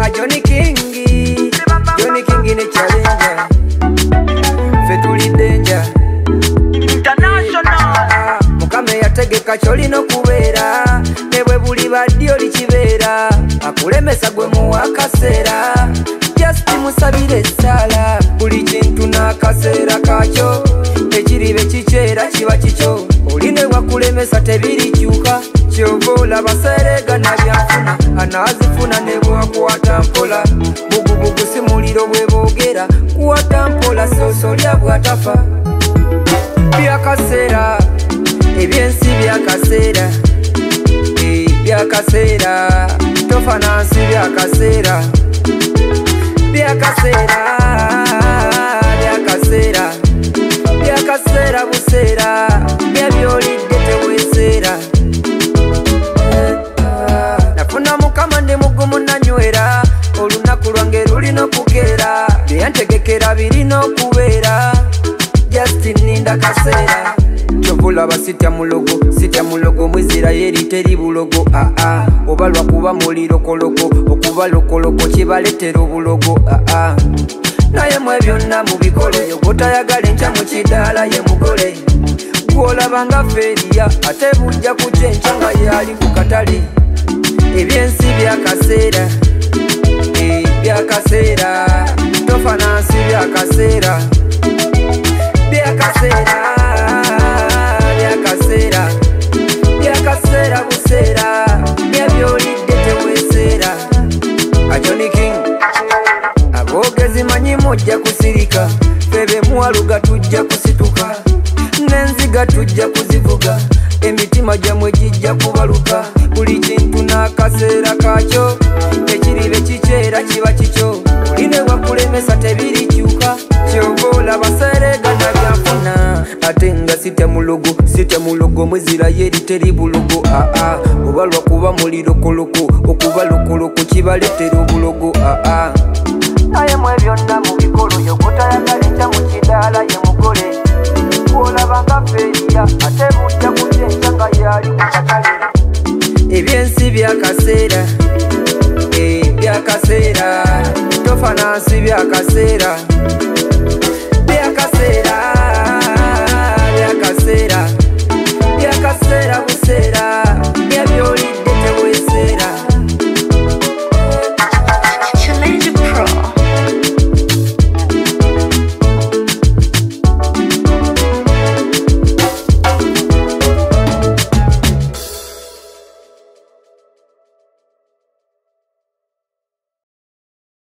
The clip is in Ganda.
Johnny King ne challenge Fetuli danger international Mukame yategeka kyolina okubeera ne bwe buli baddio likibeera akulemesa gwe muwa akaseera just musabire essala buli kintu n'akaseera kakyo ekiribe kikyera kiba kikyo oline wakulemesa tebirikyuka kyova olaba seregana byafuna anaazifuna ne bwakuwata mpola bugubugu si muliro bwe boogera kuwata mpola sosolya bwatafa byakaseera ebyensi byakaseera byakaseera tofanansi byakaseera byakaseera byakaseera byakaseera buseera byabyolidde teweeseera nafuna mukama ndi mugumu nanywera olunaku lwange lulina okukeera byeyantegekera birina okubeera just ninda kaseera kyovulaba sitya mulogo mwizirayeri teri bulogo oba lwakuba muliro koloko okuba lokoloko kibaletera obulogo naye mwe byonna mubikole yogotayagala enkya mu kidaala ye mugole gwolabanga feeriya ate bujja kujja enkya nga yali ku katale ebyensi byakaseera byakaseera tofanansi byakaseera byakaseera byakaseera byakaseera buseera byabyolidde teweeseera Johnny King aboogezi manyi mujja kusirika febe muwaluga tujja kusituka n'enziga tujja kuzivuga emitima gyamwe gijja kubaluka buli kintu n'akaseera kakyo ekiribe kikyera kiba kikyo oline wakulemesa tebirikyuka kyova olaba seregana byafuna ate nga sitya mulogo mwezirayeri teri bulogo oba lwakuba muliro koloko okuba lokoloko kibaletera obulogo naye mwe byonna mubikolo yogotayagala enkya mu kidaala ye mugole gwolabanga feeriya ate bujja kujja enkya nga yali ku katale ebyensi byakaseera byakaseera tofanansi byakaseera